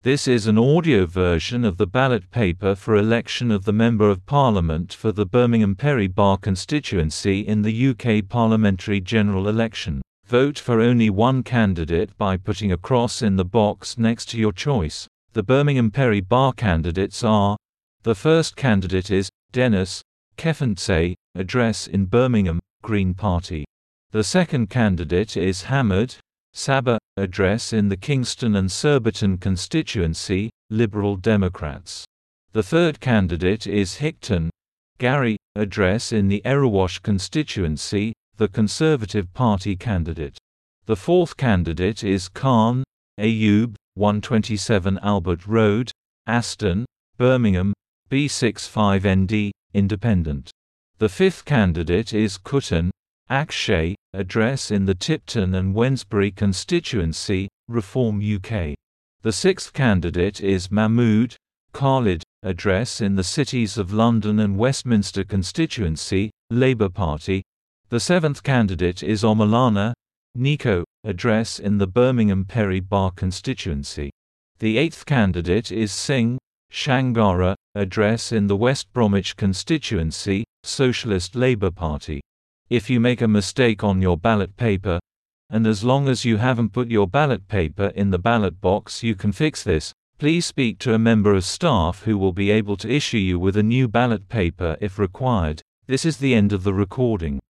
This is an audio version of the ballot paper for election of the Member of Parliament for the Birmingham Perry Barr constituency in the UK parliamentary general election. Vote for only one candidate by putting a cross in the box next to your choice. The Birmingham Perry Barr candidates are: the first candidate is Dennis Kefentsay, address in Birmingham, Green Party. The second candidate is Hamad Sabah, address in the Kingston and Surbiton constituency, Liberal Democrats. The third candidate is Hickton Gary, address in the Erewash constituency, the Conservative Party candidate. The fourth candidate is Khan Ayub, 127 Albert Road, Aston, Birmingham, B65ND, Independent. The fifth candidate is Kutan Akshay, address in the Tipton and Wensbury constituency, Reform UK. The sixth candidate is Mahmood Khalid, address in the cities of London and Westminster constituency, Labour Party. The seventh candidate is Omalana Nico, address in the Birmingham Perry Barr constituency. The eighth candidate is Singh Shangara, address in the West Bromwich constituency, Socialist Labour Party. If you make a mistake on your ballot paper, and as long as you haven't put your ballot paper in the ballot box you can fix this, please speak to a member of staff who will be able to issue you with a new ballot paper if required. This is the end of the recording.